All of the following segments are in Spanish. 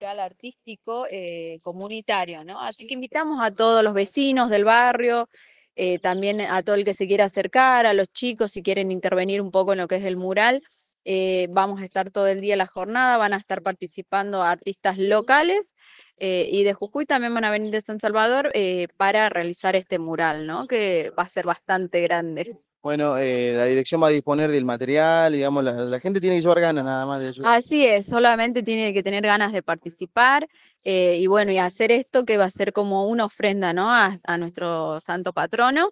mural artístico comunitario, ¿no? Así que invitamos a todos los vecinos del barrio, también a todo el que se quiera acercar, a los chicos si quieren intervenir un poco en lo que es el mural. Vamos a estar todo el día en la jornada, van a estar participando artistas locales y de Jujuy también van a venir de San Salvador para realizar este mural, ¿no? Que va a ser bastante grande. Bueno, la dirección va a disponer del material, digamos, la gente tiene que llevar ganas nada más de eso. Así es, solamente tiene que tener ganas de participar y bueno, y hacer esto que va a ser como una ofrenda, ¿no? A nuestro santo patrono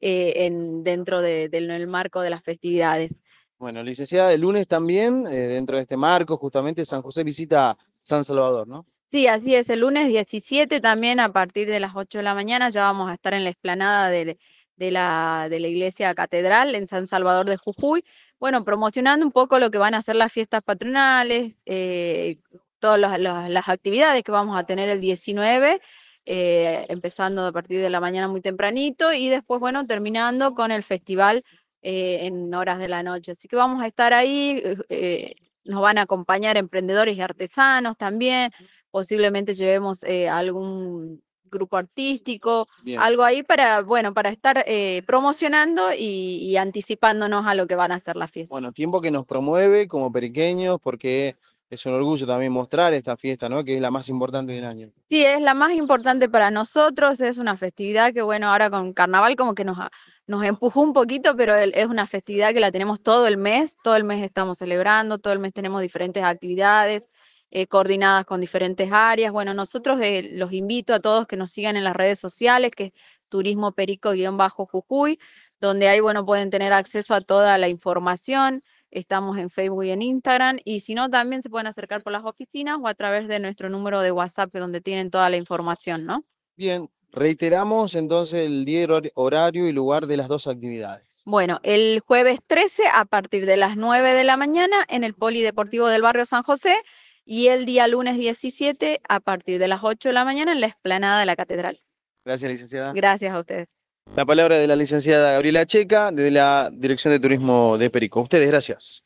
dentro del marco de las festividades. Bueno, licenciada, el lunes también, dentro de este marco, justamente San José visita San Salvador, ¿no? Sí, así es, el lunes 17 también a partir de las 8 de la mañana ya vamos a estar en la explanada de la iglesia catedral en San Salvador de Jujuy, bueno, promocionando un poco lo que van a ser las fiestas patronales, todas las actividades que vamos a tener el 19, empezando a partir de la mañana muy tempranito y después, bueno, terminando con el festival en horas de la noche. Así que vamos a estar ahí, nos van a acompañar emprendedores y artesanos también. Posiblemente llevemos algún grupo artístico, Bien. algo ahí para, bueno, para estar promocionando y anticipándonos a lo que van a ser las fiestas. Bueno, tiempo que nos promueve como periqueños, porque es un orgullo también mostrar esta fiesta, ¿no? Que es la más importante del año. Sí, es la más importante para nosotros, es una festividad que, bueno, ahora con Carnaval como que nos empujó un poquito, pero es una festividad que la tenemos todo el mes estamos celebrando, todo el mes tenemos diferentes actividades coordinadas con diferentes áreas. Bueno, nosotros los invito a todos que nos sigan en las redes sociales, que es Turismo Perico-Jujuy, donde ahí, bueno, pueden tener acceso a toda la información. Estamos en Facebook y en Instagram, y si no, también se pueden acercar por las oficinas o a través de nuestro número de WhatsApp, donde tienen toda la información, ¿no? Bien, reiteramos entonces el día, horario y lugar de las dos actividades. Bueno, el jueves 13 a partir de las 9 de la mañana en el Polideportivo del Barrio San José y el día lunes 17 a partir de las 8 de la mañana en la explanada de la Catedral. Gracias, licenciada. Gracias a ustedes. La palabra de la licenciada Gabriela Checa, de la Dirección de Turismo de Perico. Ustedes, gracias.